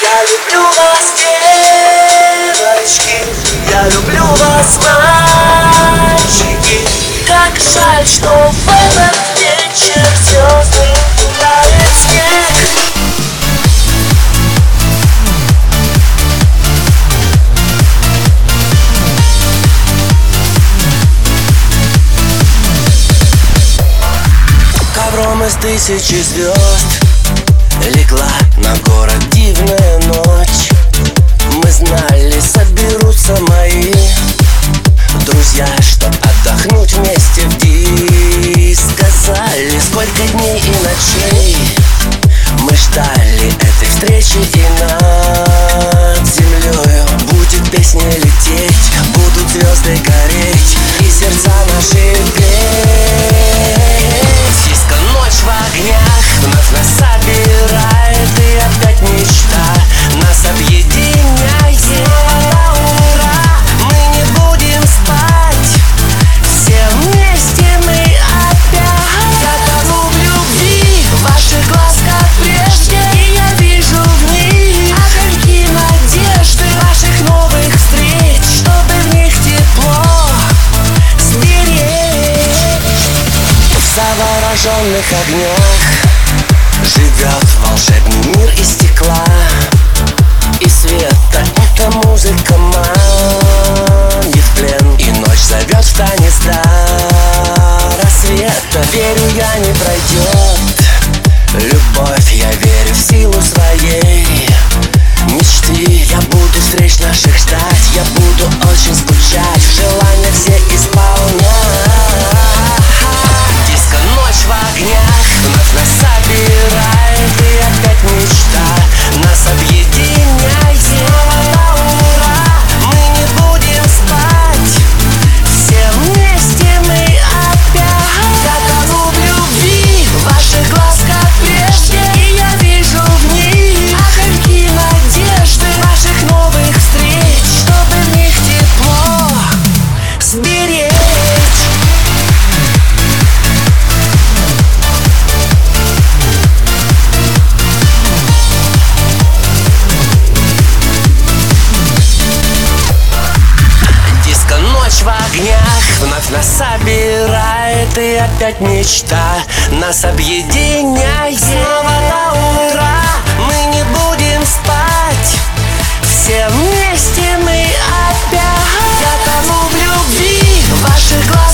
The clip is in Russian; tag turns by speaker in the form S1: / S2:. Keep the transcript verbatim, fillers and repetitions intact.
S1: Я люблю вас, девочки, я люблю вас, мальчики. Как жаль, что в этот вечер звезды тает снег. Ковром из тысячи звезд легла на город дивная ночь. Мы знали, соберутся мои друзья, чтоб отдохнуть вместе в диск. Сказали, сколько дней и ночей мы ждали этой встречи, и над землею будет песня лететь, будут звезды гореть и сердца наши петь. Диско ночь в огнях вновь нас собирает, и опять мечта нас объединяет. Снова на ура мы не будем спать, все вместе мы опять. Я тону в любви в ваших глазках прежде, и я вижу в них огоньки надежды, ваших новых встреч, чтобы в них тепло сберечь. В завороженных огнях живет волшебный мир из стекла и света. Эта музыка манит в плен, и ночь зовет в танец до рассвета. Верю, я не пройдет любовь, я верю в силу своей мечты. Я буду встреч наших ждать, я буду очень скучать, желания все исполнять. Диско ночь в огнях вновь нас собирает, и опять мечта нас объединяет. Снова на ура мы не будем спать, все вместе мы опять. Я тону в любви в ваших глазках прежде, и я вижу в них огоньки надежды, ваших новых встреч, чтобы в них тепло сберечь. Ночь в огнях вновь нас собирает, и опять мечта нас объединяет. Снова на ура мы не будем спать, все вместе мы опять. Я тону в любви в ваших глазах.